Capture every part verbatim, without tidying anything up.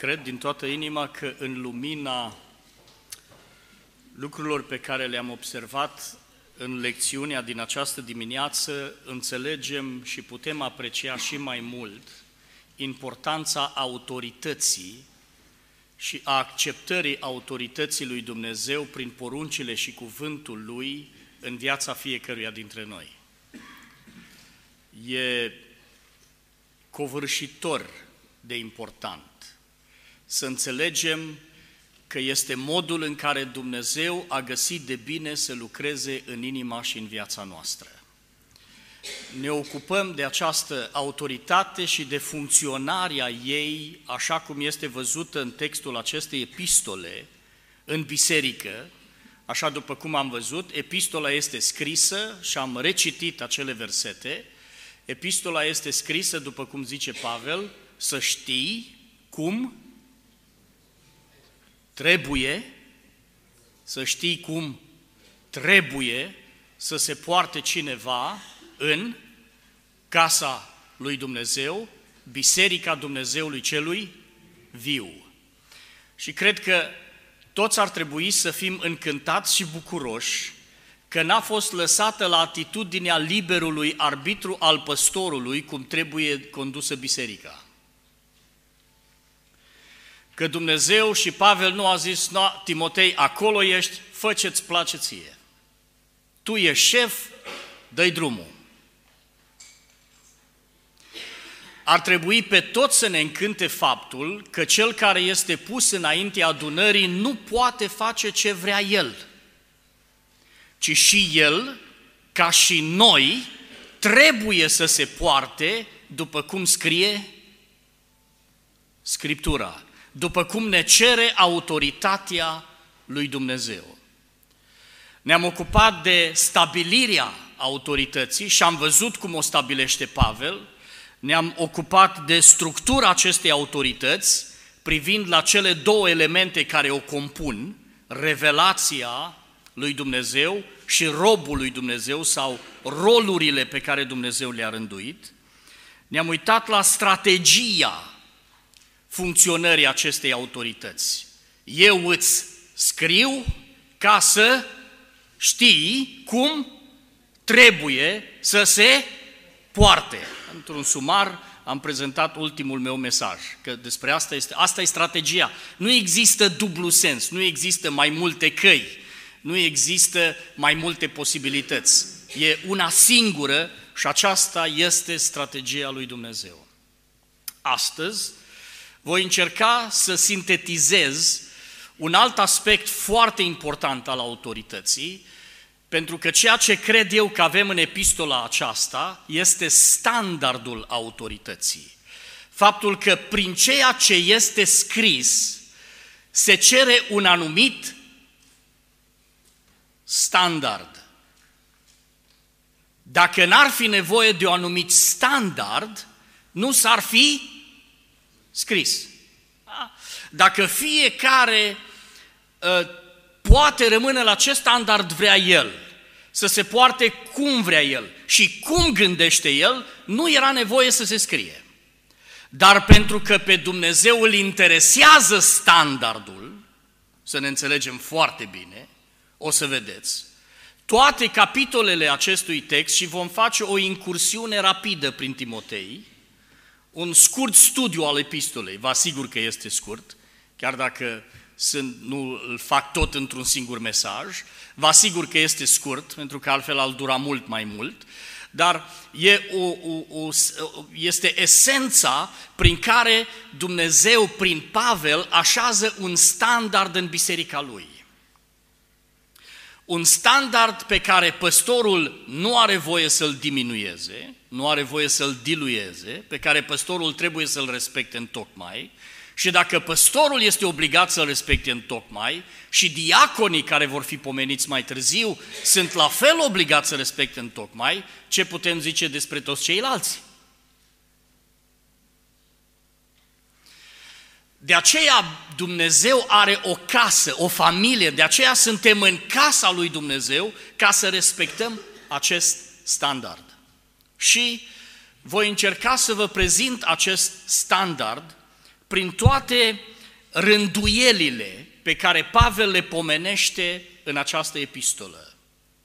Cred din toată inima că în lumina lucrurilor pe care le-am observat în lecțiunea din această dimineață, înțelegem și putem aprecia și mai mult importanța autorității și a acceptării autorității lui Dumnezeu prin poruncile și cuvântul Lui în viața fiecăruia dintre noi. E covârșitor de important să înțelegem că este modul în care Dumnezeu a găsit de bine să lucreze în inima și în viața noastră. Ne ocupăm de această autoritate și de funcționarea ei, așa cum este văzută în textul acestei epistole, în biserică, așa după cum am văzut, epistola este scrisă și am recitit acele versete. Epistola este scrisă, după cum zice Pavel, să știi cum trebuie, să știi cum trebuie să se poarte cineva în casa lui Dumnezeu, biserica Dumnezeului celui viu. Și cred că toți ar trebui să fim încântați și bucuroși că n-a fost lăsată la atitudinea liberului arbitru al păstorului cum trebuie condusă biserica. Că Dumnezeu și Pavel nu a zis, no, Timotei, acolo ești, fă ce-ți place ție. Tu ești șef, dă-i drumul. Ar trebui pe toți să ne încânte faptul că cel care este pus înaintea adunării nu poate face ce vrea el, ci și el, ca și noi, trebuie să se poarte după cum scrie Scriptura, după cum ne cere autoritatea lui Dumnezeu. Ne-am ocupat de stabilirea autorității și am văzut cum o stabilește Pavel. Ne-am ocupat de structura acestei autorități, privind la cele două elemente care o compun, revelația lui Dumnezeu și robul lui Dumnezeu sau rolurile pe care Dumnezeu le-a rânduit. Ne-am uitat la strategia funcționării acestei autorități. Eu îți scriu ca să știi cum trebuie să se poarte. Într-un sumar am prezentat ultimul meu mesaj, că despre asta este, asta e strategia. Nu există dublu sens, nu există mai multe căi, nu există mai multe posibilități. E una singură și aceasta este strategia lui Dumnezeu. Astăzi voi încerca să sintetizez un alt aspect foarte important al autorității, pentru că ceea ce cred eu că avem în epistola aceasta este standardul autorității. Faptul că prin ceea ce este scris se cere un anumit standard. Dacă n-ar fi nevoie de un anumit standard, nu s-ar fi scris. Dacă fiecare uh, poate rămâne la ce standard vrea el, să se poarte cum vrea el și cum gândește el, nu era nevoie să se scrie. Dar pentru că pe Dumnezeu îl interesează standardul, să ne înțelegem foarte bine, o să vedeți, toate capitolele acestui text, și vom face o incursiune rapidă prin Timotei, un scurt studiu al epistolei, vă asigur că este scurt, chiar dacă sunt, nu îl fac tot într-un singur mesaj, vă asigur că este scurt, pentru că altfel ar dura mult mai mult, dar e o, o, o, este esența prin care Dumnezeu, prin Pavel, așează un standard în biserica lui. Un standard pe care păstorul nu are voie să-l diminueze, nu are voie să-l dilueze, pe care păstorul trebuie să-l respecte întocmai, și dacă păstorul este obligat să-l respecte întocmai, și diaconii care vor fi pomeniți mai târziu sunt la fel obligați să respecte întocmai, ce putem zice despre toți ceilalți? De aceea Dumnezeu are o casă, o familie, de aceea suntem în casa lui Dumnezeu ca să respectăm acest standard. Și voi încerca să vă prezint acest standard prin toate rânduielile pe care Pavel le pomenește în această epistolă.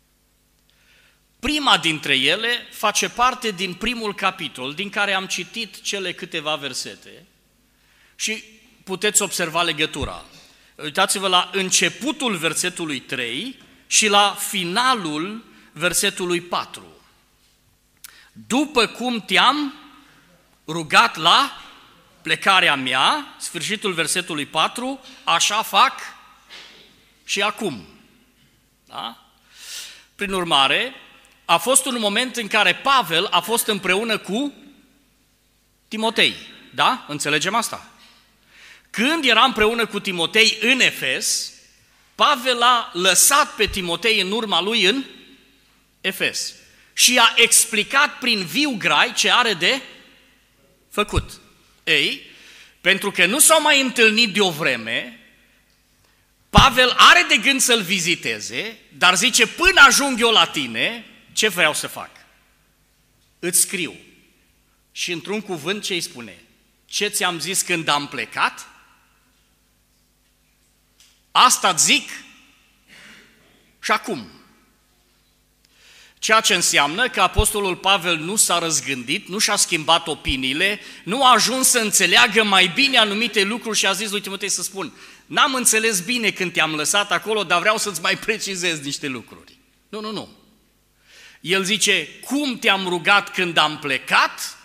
Prima dintre ele face parte din primul capitol, din care am citit cele câteva versete și puteți observa legătura. Uitați-vă la începutul versetului trei și la finalul versetului patru. După cum te-am rugat la plecarea mea, sfârșitul versetului patru, așa fac și acum. Da? Prin urmare, a fost un moment în care Pavel a fost împreună cu Timotei. Da? Înțelegem asta? Când era împreună cu Timotei în Efes, Pavel a lăsat pe Timotei în urma lui în Efes și a explicat prin viu grai ce are de făcut. Ei, pentru că nu s-au mai întâlnit de o vreme, Pavel are de gând să-l viziteze, dar zice, până ajung eu la tine, ce vreau să fac? Îți scriu. Și într-un cuvânt ce îi spune? Ce ți-am zis când am plecat? Asta zic și acum. Ceea ce înseamnă că apostolul Pavel nu s-a răzgândit, nu și-a schimbat opiniile, nu a ajuns să înțeleagă mai bine anumite lucruri și a zis lui Timotei să spun, n-am înțeles bine când te-am lăsat acolo, dar vreau să-ți mai precizez niște lucruri. Nu, nu, nu. El zice, cum te-am rugat când am plecat,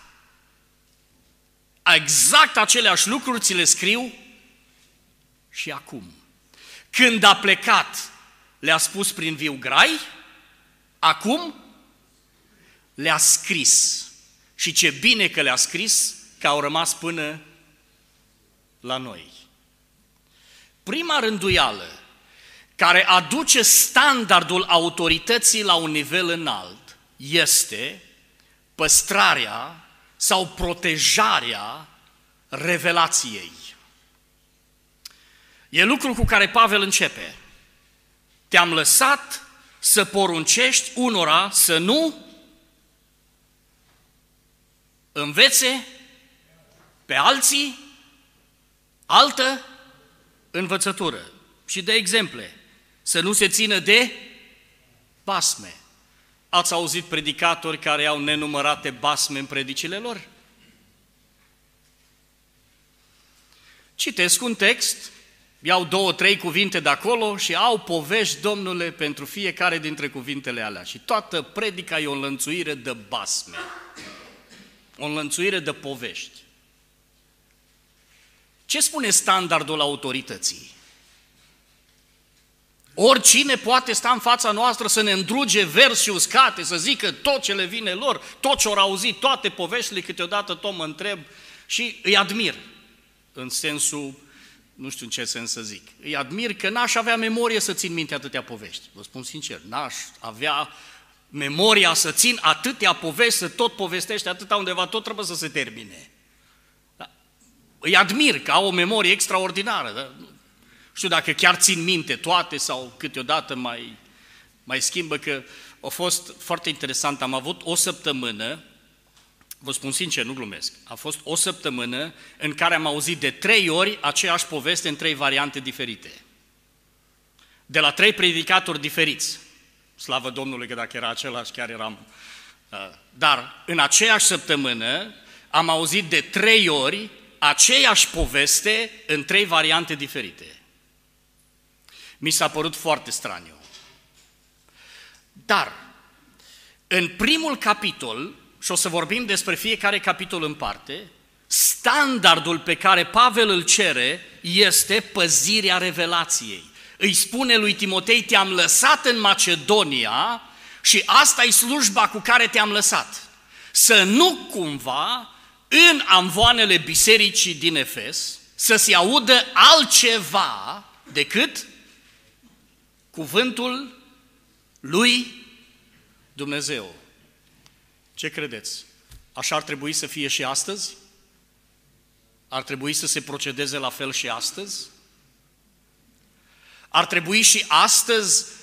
exact aceleași lucruri ți le scriu și acum. Când a plecat, le-a spus prin viu grai, acum le-a scris. Și ce bine că le-a scris, că au rămas până la noi. Prima rânduială care aduce standardul autorității la un nivel înalt este păstrarea sau protejarea revelației. E lucrul cu care Pavel începe. Te-am lăsat să poruncești unora să nu învețe pe alții altă învățătură. Și de exemple, să nu se țină de basme. Ați auzit predicatori care au nenumărate basme în predicile lor? Citesc un text, iau două, trei cuvinte de acolo și au povești, Domnule, pentru fiecare dintre cuvintele alea. Și toată predica e o înlănțuire de basme, o înlănțuire de povești. Ce spune standardul autorității? Oricine poate sta în fața noastră să ne îndruge versi uscate, să zică tot ce le vine lor, tot ce au auzit, toate poveștile, câteodată tot mă întreb și îi admir, în sensul, nu știu în ce sens să zic, îi admir că n-aș avea memorie să țin minte atâtea povești, vă spun sincer, n-aș avea memoria să țin atâtea povești, să tot povestește atâta undeva, tot trebuie să se termine. Da? Îi admir că au o memorie extraordinară, da? Știu dacă chiar țin minte toate sau câteodată mai, mai schimbă, că a fost foarte interesant. Am avut o săptămână, vă spun sincer, nu glumesc, a fost o săptămână în care am auzit de trei ori aceeași poveste în trei variante diferite. De la trei predicatori diferiți. Slavă Domnului că dacă era același chiar eram... Dar în aceeași săptămână am auzit de trei ori aceeași poveste în trei variante diferite. Mi s-a părut foarte straniu. Dar, în primul capitol, și o să vorbim despre fiecare capitol în parte, standardul pe care Pavel îl cere este păzirea revelației. Îi spune lui Timotei, te-am lăsat în Macedonia și asta e slujba cu care te-am lăsat. Să nu cumva, în amvoanele bisericii din Efes, să se audă altceva decât cuvântul lui Dumnezeu. Ce credeți? Așa ar trebui să fie și astăzi? Ar trebui să se procedeze la fel și astăzi? Ar trebui și astăzi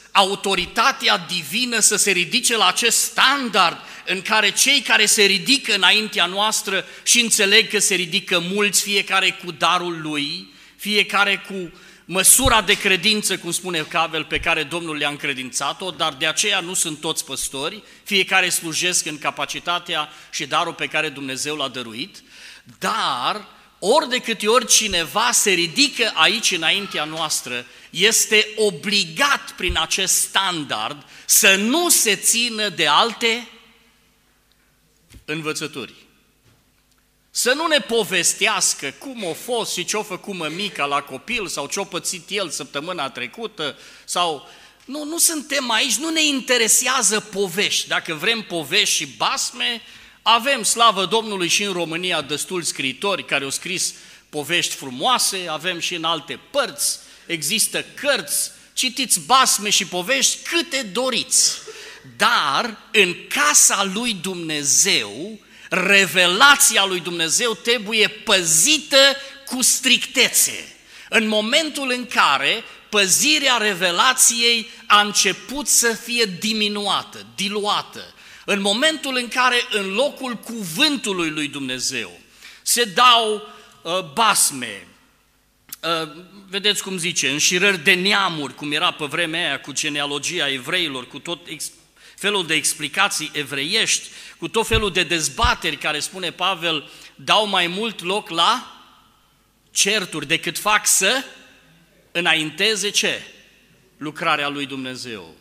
autoritatea divină să se ridice la acest standard în care cei care se ridică înaintea noastră și înțeleg că se ridică mulți, fiecare cu darul lui, fiecare cu măsura de credință, cum spune Pavel, pe care Domnul le-a încredințat-o, dar de aceea nu sunt toți păstori, fiecare slujesc în capacitatea și darul pe care Dumnezeu l-a dăruit, dar ori de câte ori cineva se ridică aici înaintea noastră, este obligat prin acest standard să nu se țină de alte învățături. Să nu ne povestească cum a fost și ce-a făcut mămica la copil sau ce-a pățit el săptămâna trecută sau... Nu, nu suntem aici, nu ne interesează povești. Dacă vrem povești și basme, avem, slavă Domnului, și în România destuli scriitori care au scris povești frumoase, avem și în alte părți, există cărți, citiți basme și povești câte doriți. Dar în casa lui Dumnezeu, revelația lui Dumnezeu trebuie păzită cu strictețe. În momentul în care păzirea revelației a început să fie diminuată, diluată, în momentul în care în locul cuvântului lui Dumnezeu se dau uh, basme, uh, vedeți cum zice, înșirări de neamuri, cum era pe vremea aia cu genealogia evreilor, cu tot ex- felul de explicații evreiești, cu tot felul de dezbateri care, spune Pavel, dau mai mult loc la certuri decât fac să înainteze ce? Lucrarea lui Dumnezeu.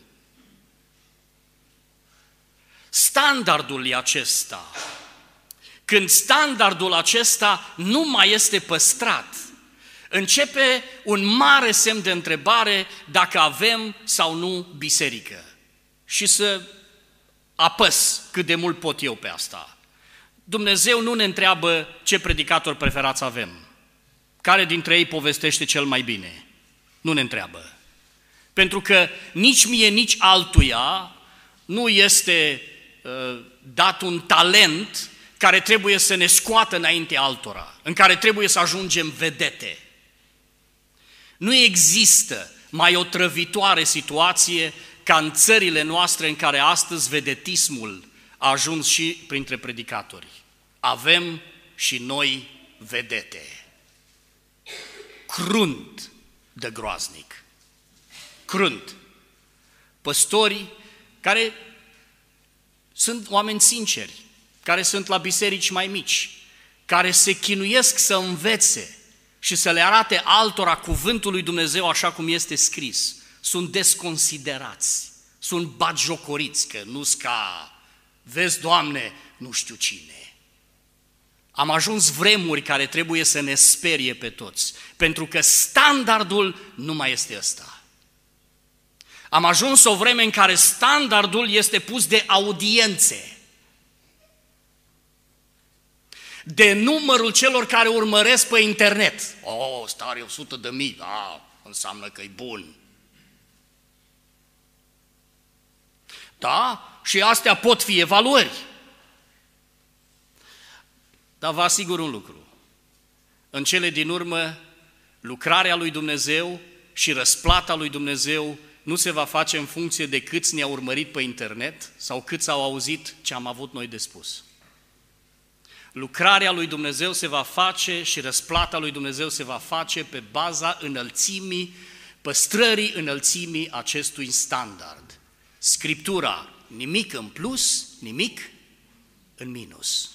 Standardul e acesta. Când standardul acesta nu mai este păstrat, începe un mare semn de întrebare dacă avem sau nu biserică. Și să apăs cât de mult pot eu pe asta. Dumnezeu nu ne întreabă ce predicator preferați avem, care dintre ei povestește cel mai bine. Nu ne întreabă. Pentru că nici mie, nici altuia nu este uh, dat un talent care trebuie să ne scoată înainte altora, în care trebuie să ajungem vedete. Nu există mai otrăvitoare situație ca în țările noastre în care astăzi vedetismul a ajuns și printre predicatori. Avem și noi vedete. Crunt de groaznic. Crunt. Păstorii care sunt oameni sinceri, care sunt la biserici mai mici, care se chinuiesc să învețe și să le arate altora cuvântul lui Dumnezeu așa cum este scris, sunt desconsiderați, sunt batjocoriți, că nu-s ca, vezi, Doamne, nu știu cine. Am ajuns vremuri care trebuie să ne sperie pe toți, pentru că standardul nu mai este ăsta. Am ajuns o vreme în care standardul este pus de audiențe, de numărul celor care urmăresc pe internet. Oh, ăsta are o sută de mii, da, înseamnă că e bun. Da? Și astea pot fi evaluări. Dar vă asigur un lucru. În cele din urmă, lucrarea lui Dumnezeu și răsplata lui Dumnezeu nu se va face în funcție de câți ne-au urmărit pe internet sau câți au auzit ce am avut noi de spus. Lucrarea lui Dumnezeu se va face și răsplata lui Dumnezeu se va face pe baza înălțimii, păstrării înălțimii acestui standard. Scriptura, nimic în plus, nimic în minus.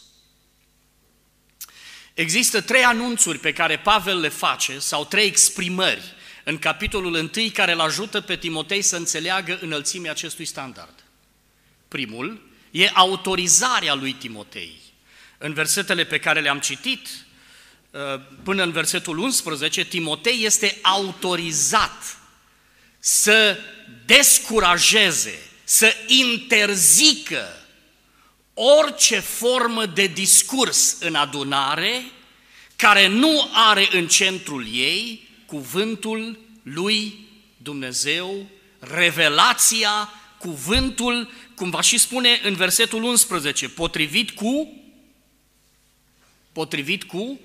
Există trei anunțuri pe care Pavel le face, sau trei exprimări în capitolul unu care îl ajută pe Timotei să înțeleagă înălțimea acestui standard. Primul e autorizarea lui Timotei. În versetele pe care le-am citit, până în versetul unsprezece, Timotei este autorizat să descurajeze, să interzică orice formă de discurs în adunare care nu are în centrul ei cuvântul lui Dumnezeu, revelația, cuvântul, cum va și spune în versetul unsprezece, potrivit cu, potrivit cu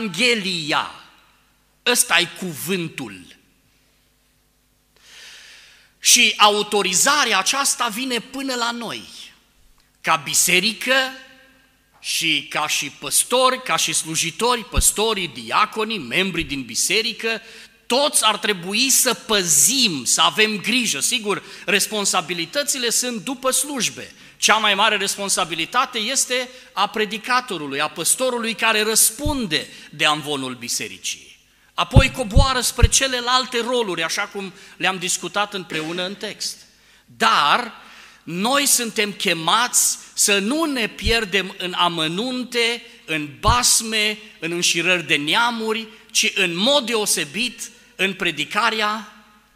Evanghelia. Ăsta e cuvântul. Și autorizarea aceasta vine până la noi, ca biserică și ca și păstori, ca și slujitori, păstorii, diaconii, membrii din biserică, toți ar trebui să păzim, să avem grijă. Sigur, responsabilitățile sunt după slujbe. Cea mai mare responsabilitate este a predicatorului, a păstorului care răspunde de amvonul bisericii. Apoi coboară spre celelalte roluri, așa cum le-am discutat împreună în text. Dar noi suntem chemați să nu ne pierdem în amănunte, în basme, în înșirări de neamuri, ci în mod deosebit în predicarea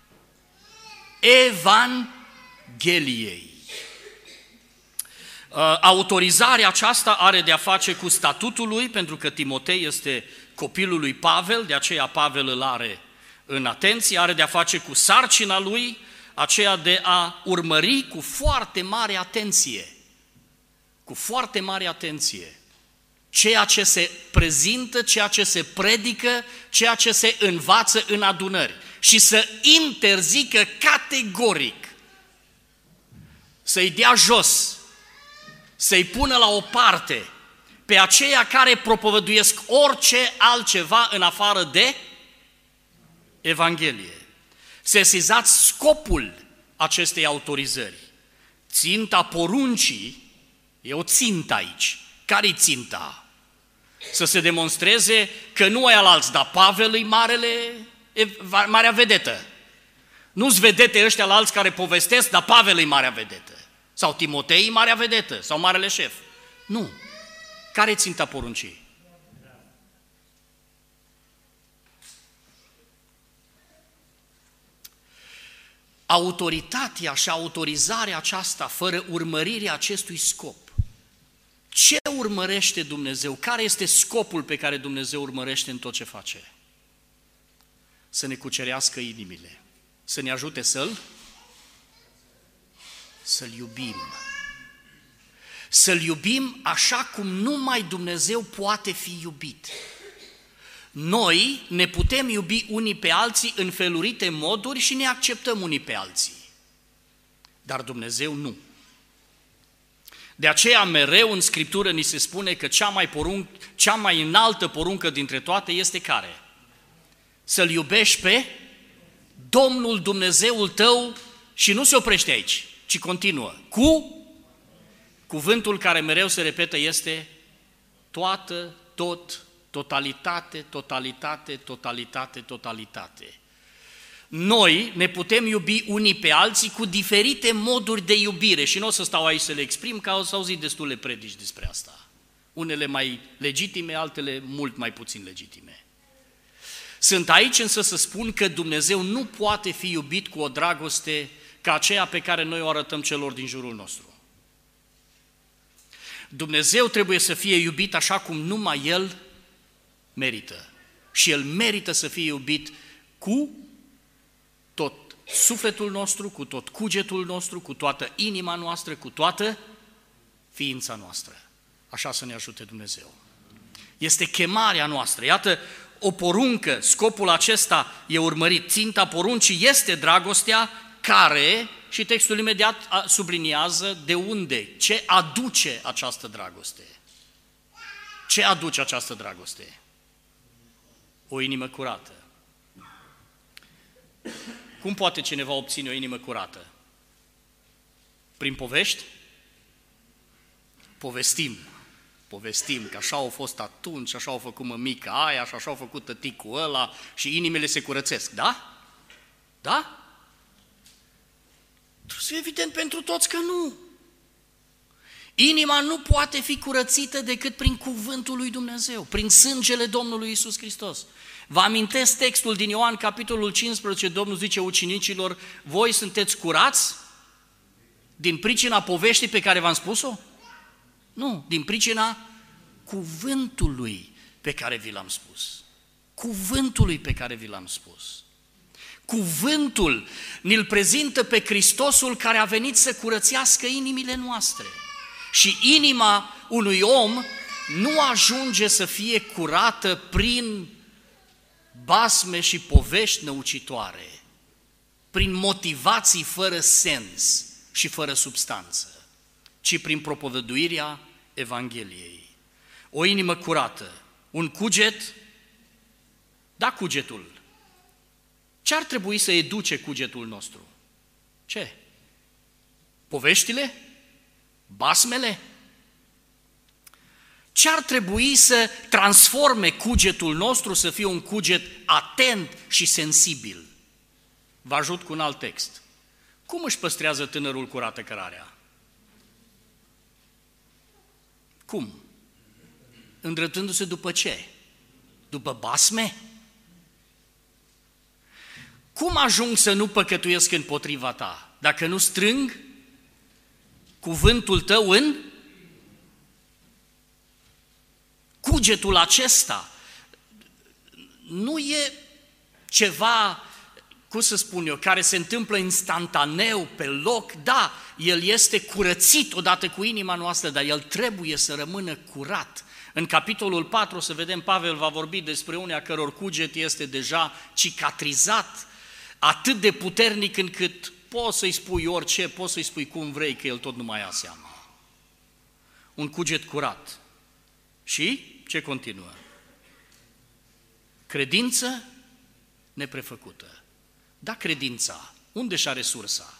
Evangheliei. Autorizarea aceasta are de-a face cu statutul lui, pentru că Timotei este copilul lui Pavel, de aceea Pavel îl are în atenție, are de-a face cu sarcina lui, aceea de a urmări cu foarte mare atenție, cu foarte mare atenție, ceea ce se prezintă, ceea ce se predică, ceea ce se învață în adunări și să interzică categoric, să-i dea jos, să-i pună la o parte pe aceia care propovăduiesc orice altceva în afară de Evanghelie. Sesizați scopul acestei autorizări. Ținta poruncii e o țintă aici. Care-i ținta? Să se demonstreze că nu e alalți, dar Pavel e marele, e marea vedetă. Nu-s vedete ăștia la alți care povestesc, dar Pavel e marea vedetă. Sau Timotei e marea vedetă, sau marele șef. Nu. Care-i ținta poruncii? Autoritatea și autorizarea aceasta, fără urmărirea acestui scop. Ce urmărește Dumnezeu? Care este scopul pe care Dumnezeu urmărește în tot ce face? Să ne cucerească inimile, să ne ajute să-L să-L iubim. Să-L iubim așa cum numai Dumnezeu poate fi iubit. Noi ne putem iubi unii pe alții în felurite moduri și ne acceptăm unii pe alții. Dar Dumnezeu nu. De aceea mereu în Scriptură ni se spune că cea mai, porunc, cea mai înaltă poruncă dintre toate este care? Să-L iubești pe Domnul Dumnezeul tău și nu se oprește aici, ci continuă. Cu cuvântul care mereu se repetă este toată, tot, totalitate, totalitate, totalitate, totalitate. Noi ne putem iubi unii pe alții cu diferite moduri de iubire și nu o să stau aici să le exprim, că au să auzit destule predici despre asta. Unele mai legitime, altele mult mai puțin legitime. Sunt aici însă să spun că Dumnezeu nu poate fi iubit cu o dragoste ca aceea pe care noi o arătăm celor din jurul nostru. Dumnezeu trebuie să fie iubit așa cum numai El merită. Și El merită să fie iubit cu tot sufletul nostru, cu tot cugetul nostru, cu toată inima noastră, cu toată ființa noastră. Așa să ne ajute Dumnezeu. Este chemarea noastră. Iată, o poruncă, scopul acesta e urmărit. Ținta poruncii este dragostea care, și textul imediat subliniază de unde, ce aduce această dragoste. Ce aduce această dragoste? O inimă curată. Cum poate cineva obține o inimă curată? Prin povești? Povestim. Povestim că așa au fost atunci, așa au făcut mămica aia, și așa au făcut tăticul ăla și inimile se curățesc, da? Da? Trebuie evident pentru toți că nu. Inima nu poate fi curățită decât prin cuvântul lui Dumnezeu, prin sângele Domnului Iisus Hristos. Vă amintesc textul din Ioan, capitolul cincisprezece, Domnul zice ucenicilor, voi sunteți curați din pricina poveștii pe care v-am spus-o? Nu, din pricina cuvântului pe care vi l-am spus. Cuvântului pe care vi l-am spus. Cuvântul ni-l prezintă pe Hristosul care a venit să curățească inimile noastre. Și inima unui om nu ajunge să fie curată prin basme și povești năucitoare. prin motivații fără sens și fără substanță, ci prin propovăduirea Evangheliei. O inimă curată, un cuget, da cugetul. Ce ar trebui să educe cugetul nostru? Ce? Poveștile? Basmele? Ce ar trebui să transforme cugetul nostru să fie un cuget atent și sensibil? Vă ajut cu un alt text. Cum își păstrează tânărul curată cărarea? Cum? Îndreptându-se după ce? După basme? Cum ajung să nu păcătuiesc împotriva ta? Dacă nu strâng cuvântul tău în cugetul acesta, nu e ceva, cum să spun eu, care se întâmplă instantaneu, pe loc, da, el este curățit odată cu inima noastră, dar el trebuie să rămână curat. În capitolul patru, o să vedem, Pavel va vorbi despre unii a căror cuget este deja cicatrizat, atât de puternic încât poți să-i spui orice, poți să-i spui cum vrei, că el tot nu mai ia seama. Un cuget curat. Și ce continuă? Credință neprefăcută. Da, credința, unde și-a resursa?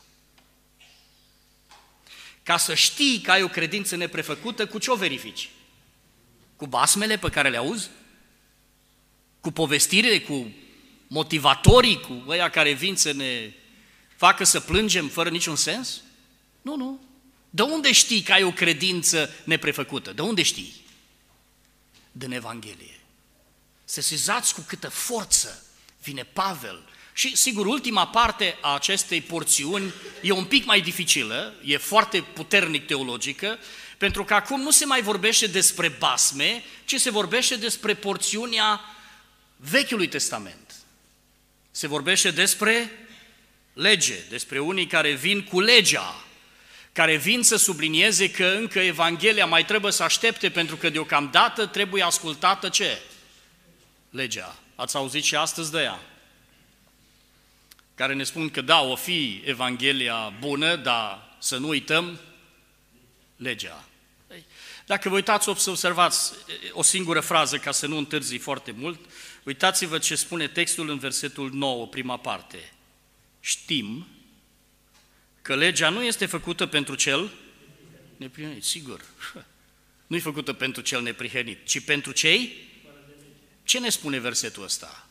Ca să știi că ai o credință neprefăcută, cu ce o verifici? Cu basmele pe care le auzi? Cu povestirile, cu motivatorii, cu ăia care vin să ne facă să plângem fără niciun sens? Nu, nu. De unde știi că ai o credință neprefăcută? De unde știi? Din Evanghelie. Sesizați cu câtă forță vine Pavel. Și sigur, ultima parte a acestei porțiuni e un pic mai dificilă, e foarte puternic teologică, pentru că acum nu se mai vorbește despre basme, ci se vorbește despre porțiunea Vechiului Testament. Se vorbește despre lege, despre unii care vin cu legea, care vin să sublinieze că încă Evanghelia mai trebuie să aștepte, pentru că deocamdată trebuie ascultată ce? Legea. Ați auzit și astăzi de ea. Care ne spun că da, o fi Evanghelia bună, dar să nu uităm legea. Dacă vă uitați, să observați o singură frază ca să nu întârzi foarte mult, uitați-vă ce spune textul în versetul nouă, prima parte. Știm că legea nu este făcută pentru cel neprihănit, sigur. Nu e făcută pentru cel neprihănit, ci pentru cei? Ce ne spune versetul ăsta?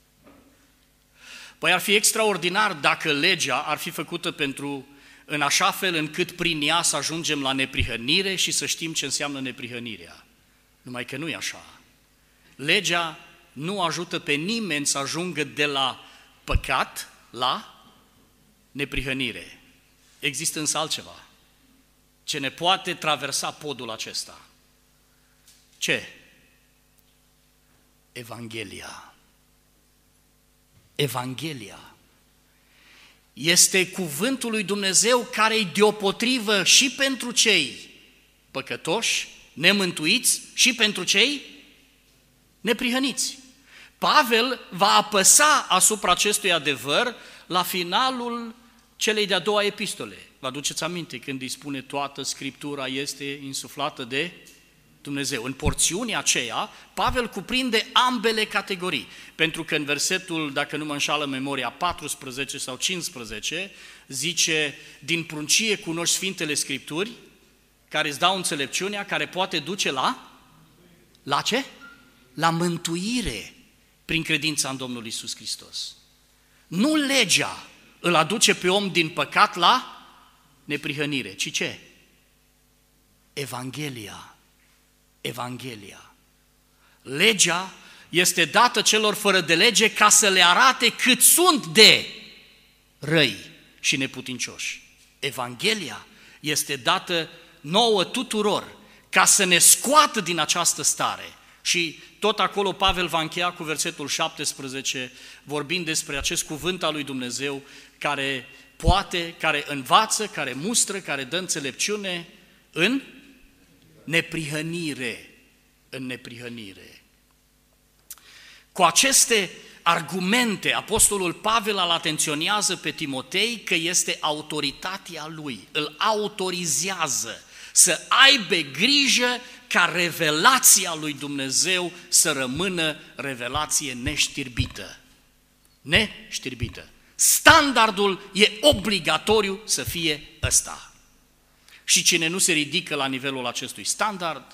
Păi ar fi extraordinar dacă legea ar fi făcută pentru, în așa fel încât prin ea să ajungem la neprihănire și să știm ce înseamnă neprihănirea. Numai că nu e așa. Legea nu ajută pe nimeni să ajungă de la păcat la neprihănire. Există însă altceva ce ne poate traversa podul acesta. Ce? Evanghelia. Evanghelia este cuvântul lui Dumnezeu care e deopotrivă și pentru cei păcătoși, nemântuiți, și pentru cei neprihăniți. Pavel va apăsa asupra acestui adevăr la finalul celei de-a doua epistole. Vă aduceți aminte când îi spune toată Scriptura este insuflată de Dumnezeu. În porțiunea aceea, Pavel cuprinde ambele categorii, pentru că în versetul, dacă nu mă înșală memoria, paisprezece sau cincisprezece, zice, din pruncie cunoști Sfintele Scripturi, care îți dau înțelepciunea, care poate duce la, la ce? La mântuire prin credința în Domnul Iisus Hristos. Nu legea îl aduce pe om din păcat la neprihănire, ci ce? Evanghelia. Evanghelia. Legea este dată celor fără de lege ca să le arate cât sunt de răi și neputincioși. Evanghelia este dată nouă tuturor ca să ne scoată din această stare. Și tot acolo Pavel va încheia cu versetul șaptesprezece, vorbind despre acest cuvânt al lui Dumnezeu care poate, care învață, care mustră, care dă înțelepciune în neprihănire, în neprihănire. Cu aceste argumente, apostolul Pavel îl atenționează pe Timotei că este autoritatea lui, îl autorizează să aibă grijă ca revelația lui Dumnezeu să rămână revelație neștirbită. Neștirbită. Standardul e obligatoriu să fie ăsta. Și cine nu se ridică la nivelul acestui standard,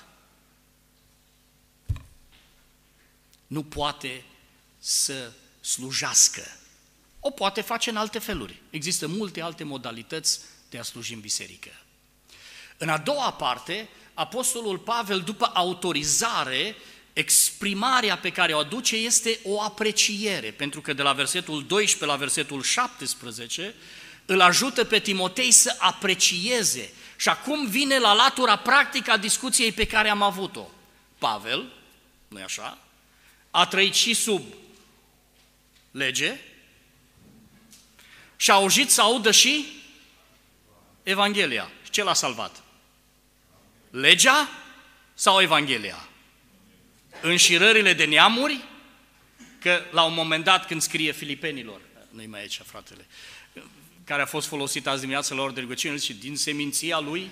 nu poate să slujească. O poate face în alte feluri. Există multe alte modalități de a sluji în biserică. În a doua parte, apostolul Pavel, după autorizare, exprimarea pe care o aduce este o apreciere, pentru că de la versetul doisprezece la versetul șaptesprezece îl ajută pe Timotei să aprecieze. Și acum vine la latura practică a discuției pe care am avut-o. Pavel, nu-i așa, a trăit și sub lege și a auzit să audă și Evanghelia. Și ce l-a salvat? Legea sau Evanghelia? Înșirările de neamuri, că la un moment dat când scrie Filipenilor, nu-i mai aici fratele, care a fost folosit azi dimineață la ori de rugăciune, zice, din seminția lui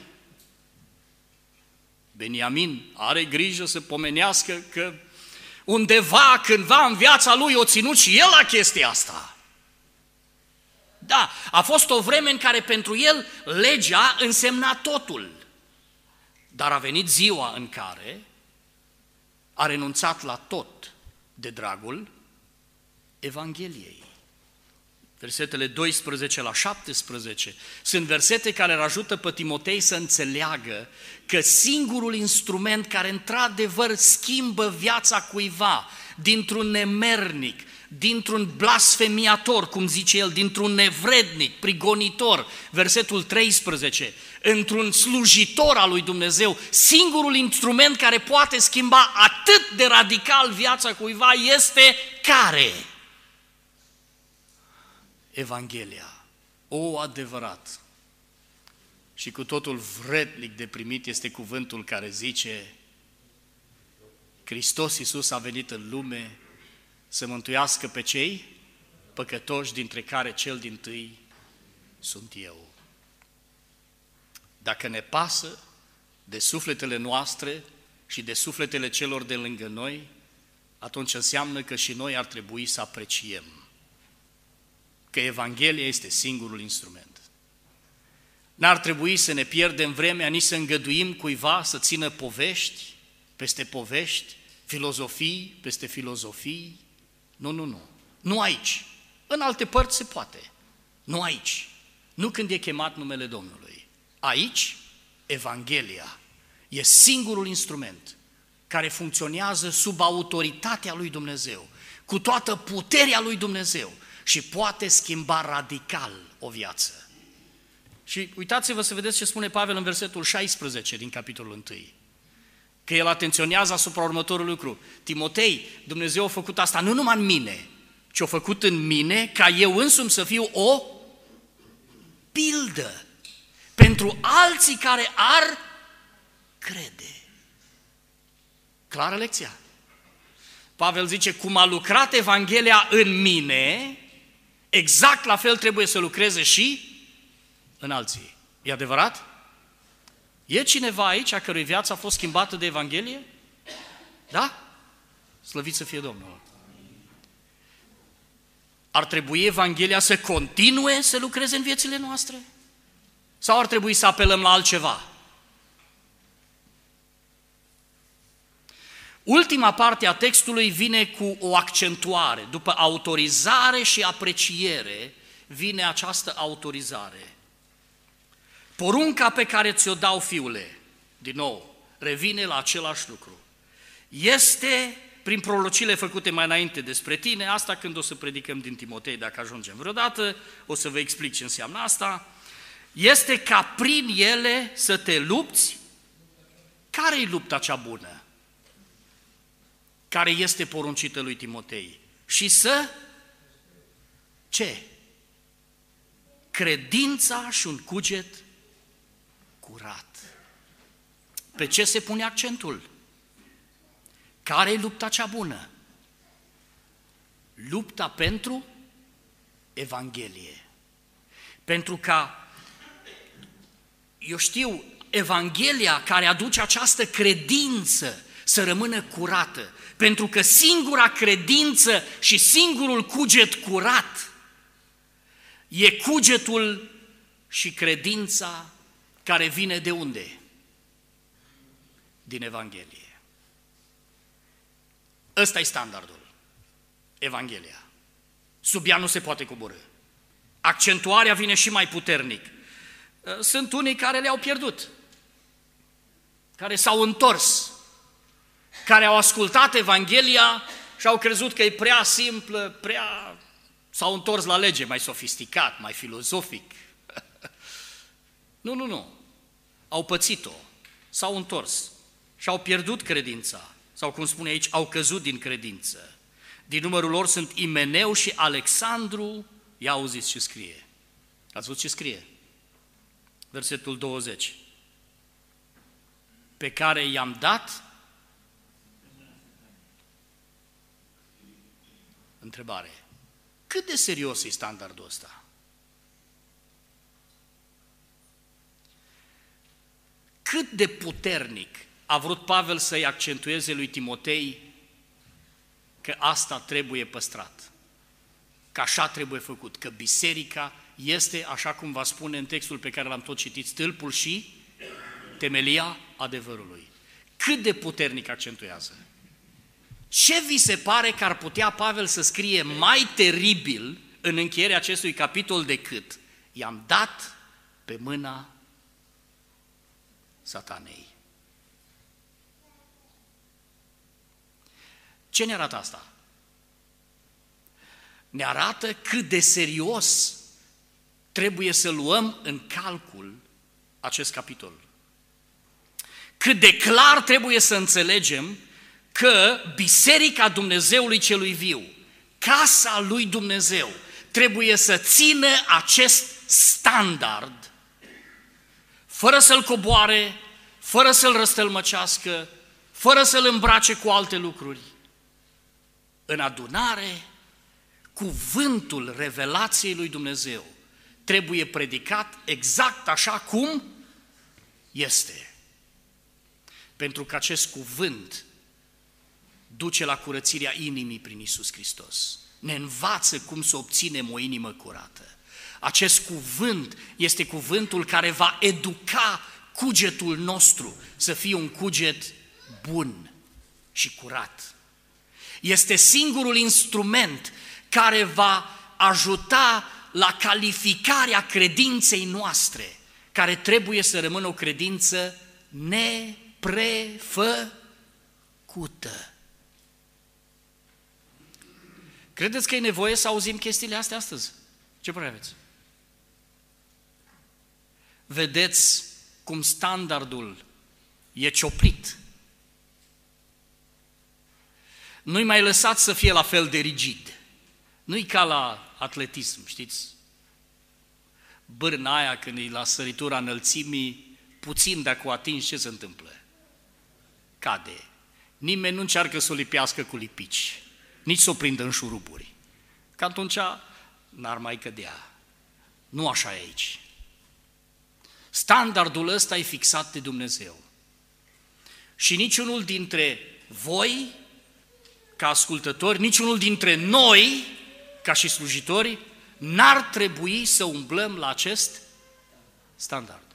Beniamin are grijă să pomenească că undeva, cândva în viața lui o ținut și el la chestia asta. Da, a fost o vreme în care pentru el legea însemna totul, dar a venit ziua în care a renunțat la tot de dragul Evangheliei. Versetele doisprezece la șaptesprezece sunt versete care îl ajută pe Timotei să înțeleagă că singurul instrument care într-adevăr schimbă viața cuiva dintr-un nemernic, dintr-un blasfemiator, cum zice el, dintr-un nevrednic, prigonitor, versetul treisprezece, într-un slujitor al lui Dumnezeu, singurul instrument care poate schimba atât de radical viața cuiva este care? Evanghelia. O, adevărat! Și cu totul vrednic de primit este cuvântul care zice: Hristos Iisus a venit în lume să mântuiască pe cei păcătoși, dintre care cel dintâi sunt eu. Dacă ne pasă de sufletele noastre și de sufletele celor de lângă noi, atunci înseamnă că și noi ar trebui să apreciem că Evanghelia este singurul instrument. N-ar trebui să ne pierdem vremea, nici să îngăduim cuiva să țină povești peste povești, filozofii peste filozofii. Nu, nu, nu. Nu aici. În alte părți se poate. Nu aici. Nu când e chemat numele Domnului. Aici, Evanghelia e singurul instrument care funcționează sub autoritatea lui Dumnezeu, cu toată puterea lui Dumnezeu și poate schimba radical o viață. Și uitați-vă să vedeți ce spune Pavel în versetul șaisprezece din capitolul unu, că el atenționează asupra următorului lucru. Timotei, Dumnezeu a făcut asta nu numai în mine, ci a făcut în mine ca eu însumi să fiu o pildă pentru alții care ar crede. Clară lecția? Pavel zice, cum a lucrat Evanghelia în mine, exact la fel trebuie să lucreze și în alții. E adevărat? E cineva aici a cărui viață a fost schimbată de Evanghelie? Da? Slăvit să fie Domnul! Ar trebui Evanghelia să continue să lucreze în viețile noastre? Sau ar trebui să apelăm la altceva? Ultima parte a textului vine cu o accentuare. După autorizare și apreciere vine această autorizare. Porunca pe care ți-o dau, fiule, din nou, revine la același lucru. Este, prin prorocile făcute mai înainte despre tine, asta când o să predicăm din Timotei, dacă ajungem vreodată, o să vă explic ce înseamnă asta, este ca prin ele să te lupți. Care-i lupta cea bună? Care este poruncită lui Timotei? Și să, ce? Credința și un cuget curat. Pe ce se pune accentul? Care-i lupta cea bună? Lupta pentru Evanghelie. Pentru ca, eu știu, Evanghelia care aduce această credință să rămână curată. Pentru că singura credință și singurul cuget curat e cugetul și credința care vine de unde? Din Evanghelie. Ăsta e standardul. Evanghelia. Sub ea nu se poate coborî. Accentuarea vine și mai puternic. Sunt unii care le-au pierdut, care s-au întors, care au ascultat Evanghelia și au crezut că e prea simplă, prea... s-au întors la lege, mai sofisticat, mai filozofic. Nu, nu, nu. Au pățit-o, s-au întors și au pierdut credința. Sau cum spune aici, au căzut din credință. Din numărul lor sunt Imeneu și Alexandru, ia auziți ce scrie. Ați văzut ce scrie? Versetul douăzeci. Pe care i-am dat. Întrebare. Cât de serios e standardul ăsta? Cât de puternic a vrut Pavel să-i accentueze lui Timotei că asta trebuie păstrat, că așa trebuie făcut, că biserica este, așa cum va spune în textul pe care l-am tot citit, stâlpul și temelia adevărului. Cât de puternic accentuează? Ce vi se pare că ar putea Pavel să scrie mai teribil în încheierea acestui capitol decât i-am dat pe mâna Satanei? Ce ne arată asta? Ne arată cât de serios trebuie să luăm în calcul acest capitol. Cât de clar trebuie să înțelegem că Biserica Dumnezeului Celui Viu, casa lui Dumnezeu, trebuie să țină acest standard, fără să-l coboare, fără să-l răstălmăcească, fără să-l îmbrace cu alte lucruri. În adunare, cuvântul revelației lui Dumnezeu trebuie predicat exact așa cum este. Pentru că acest cuvânt duce la curățirea inimii prin Iisus Hristos. Ne învață cum să obținem o inimă curată. Acest cuvânt este cuvântul care va educa cugetul nostru să fie un cuget bun și curat. Este singurul instrument care va ajuta la calificarea credinței noastre, care trebuie să rămână o credință neprefăcută. Credeți că e nevoie să auzim chestiile astea astăzi? Ce părere aveți? Vedeți cum standardul e cioplit. Nu-i mai lăsat să fie la fel de rigid. Nu-i ca la atletism, știți? Bârna aia când e la săritura înălțimii, puțin dacă o atingi, ce se întâmplă? Cade. Nimeni nu încearcă să o lipească cu lipici, nici să o prindă în șuruburi. Că atunci n-ar mai cădea. Nu așa e aici. Standardul ăsta e fixat de Dumnezeu. Și niciunul dintre voi, ca ascultători, niciunul dintre noi, ca și slujitori, n-ar trebui să umblăm la acest standard.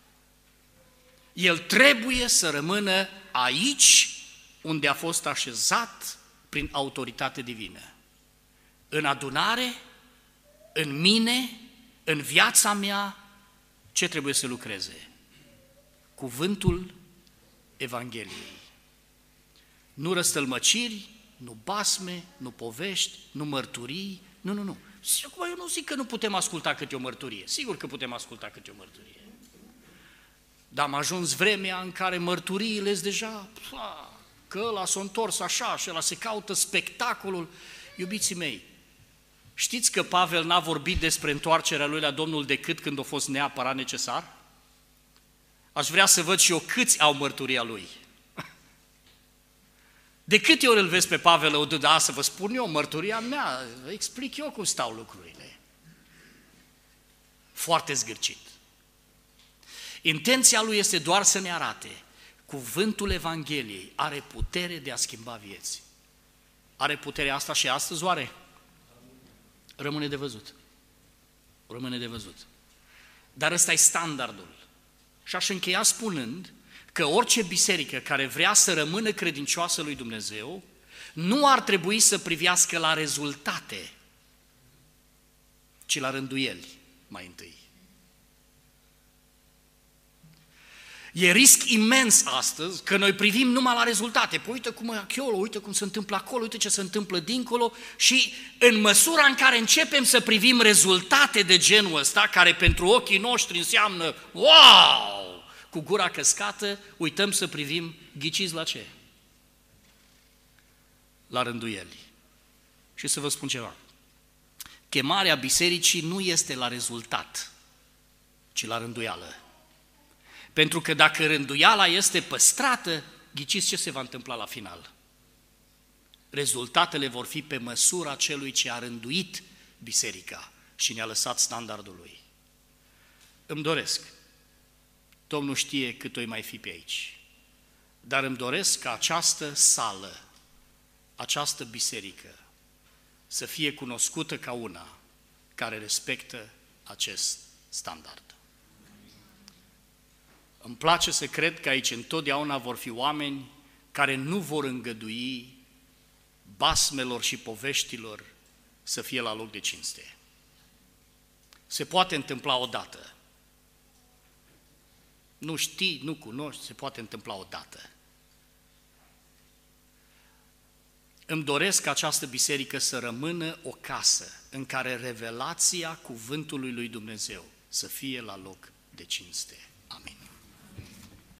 El trebuie să rămână aici unde a fost așezat prin autoritate divină. În adunare, în mine, în viața mea, ce trebuie să lucreze? Cuvântul Evangheliei. Nu răstălmăciri, nu basme, nu povești, nu mărturii, nu, nu, nu. Și acum eu nu zic că nu putem asculta câte o mărturie. Sigur că putem asculta câte o mărturie. Dar am ajuns vremea în care mărturiile sunt deja, că ăla s-a întors așa și ăla se caută spectacolul. Iubiții mei, știți că Pavel n-a vorbit despre întoarcerea lui la Domnul decât când a fost neapărat necesar? Aș vrea să văd și eu câți au mărturia lui. De câte ori îl vezi pe Pavel lăudând, da, să vă spun eu, mărturia mea, vă explic eu cum stau lucrurile. Foarte zgârcit. Intenția lui este doar să ne arate, cuvântul Evangheliei are putere de a schimba vieți. Are puterea asta și astăzi oare? Rămâne de văzut. Rămâne de văzut. Dar ăsta e standardul. Și aș încheia spunând că orice biserică care vrea să rămână credincioasă lui Dumnezeu nu ar trebui să privească la rezultate, ci la rânduieli mai întâi. E risc imens astăzi că noi privim numai la rezultate. Păi uite cum e acolo, uite cum se întâmplă acolo, uite ce se întâmplă dincolo și în măsura în care începem să privim rezultate de genul ăsta, care pentru ochii noștri înseamnă wow, cu gura căscată, uităm să privim, ghiciți la ce? La rânduieli. Și să vă spun ceva. Chemarea bisericii nu este la rezultat, ci la rânduială. Pentru că dacă rânduiala este păstrată, ghiciți ce se va întâmpla la final. Rezultatele vor fi pe măsura celui ce a rânduit biserica și ne-a lăsat standardul lui. Îmi doresc, Domnul știe cât o mai fi pe aici, dar îmi doresc ca această sală, această biserică, să fie cunoscută ca una care respectă acest standard. Îmi place să cred că aici întotdeauna vor fi oameni care nu vor îngădui basmelor și poveștilor să fie la loc de cinste. Se poate întâmpla odată. Nu știi, nu cunoști, se poate întâmpla odată. Îmi doresc ca această biserică să rămână o casă în care revelația cuvântului lui Dumnezeu să fie la loc de cinste. Amin.